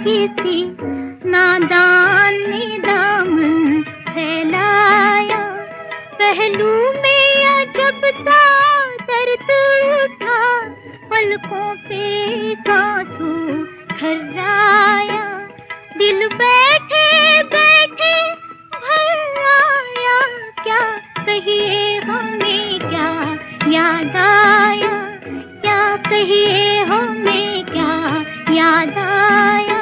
किसी नादान ने दामन फैलाया, पहलू में अजब सा दर्द उठा, पलकों पे आंसू खर्राया, दिल बैठे बैठे भर आया, क्या कहिए हमें क्या याद आया, क्या कहिए हमें क्या याद आया।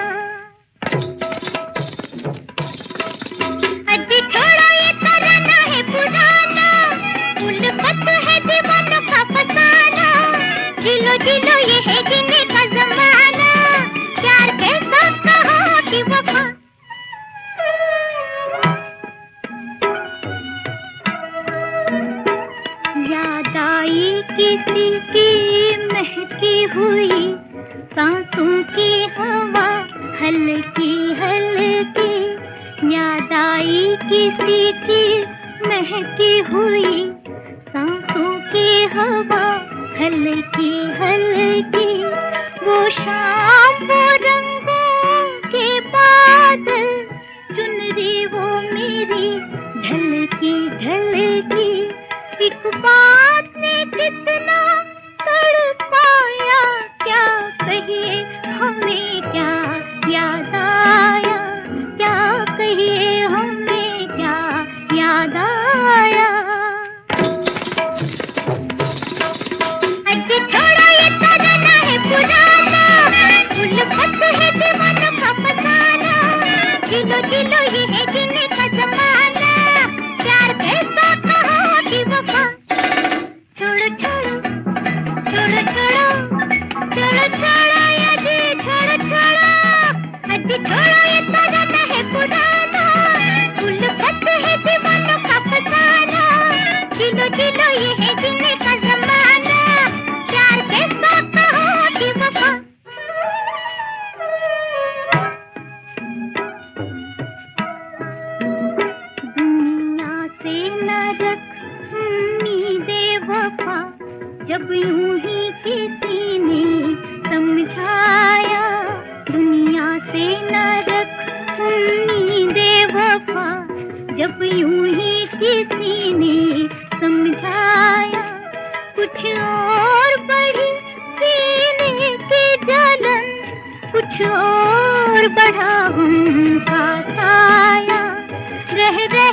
अजी छोड़ो ये तराना है पुराना, उल्फत है दीवानों का फसाना, जिलो जिलो ये है जीने का जमाना, प्यार कैसा कहा कि वफा। याद आई किसी की महकी हुई सांसों की हवा हल्की हल्की, याद आई किसी की महकी हुई सांसों की हवा हल्की हल्की, वो शाम वो रंगों के बादल, चुनरी वो मेरी ढलकी ढलकी, एक बात ने कितना तड़पाया, क्या कहिए हमें क्या याद आया, क्या कहिए हमें क्या याद आया। अजी छोड़ो ये तराना है पुराना, उल्फत है दीवानों का फसाना, जिलो जिलो ये है जीने का जमाना, प्यार कैसा कहा कि वफा। छोड़ो छोड़ो छोड़ो छोड़ो छोड़ो छोड़ो अजी छोड़ो छोड़ो, अजी छोड़ो ये तराना है पुराना, उल्फत है दीवानों का फसाना, जिलो जिलो ये है जीने का जमाना, प्यार कैसा कहा कि वफा। दुनिया से न रख उम्मीदें वफा, जब यूं ही किसी ने समझाया, दुनिया से न रख उम्मीदें वफा, जब यूं ही किसी ने समझाया, कुछ और बढ़ी सीने की जलन, कुछ और बढ़ा उनका साया, रह रह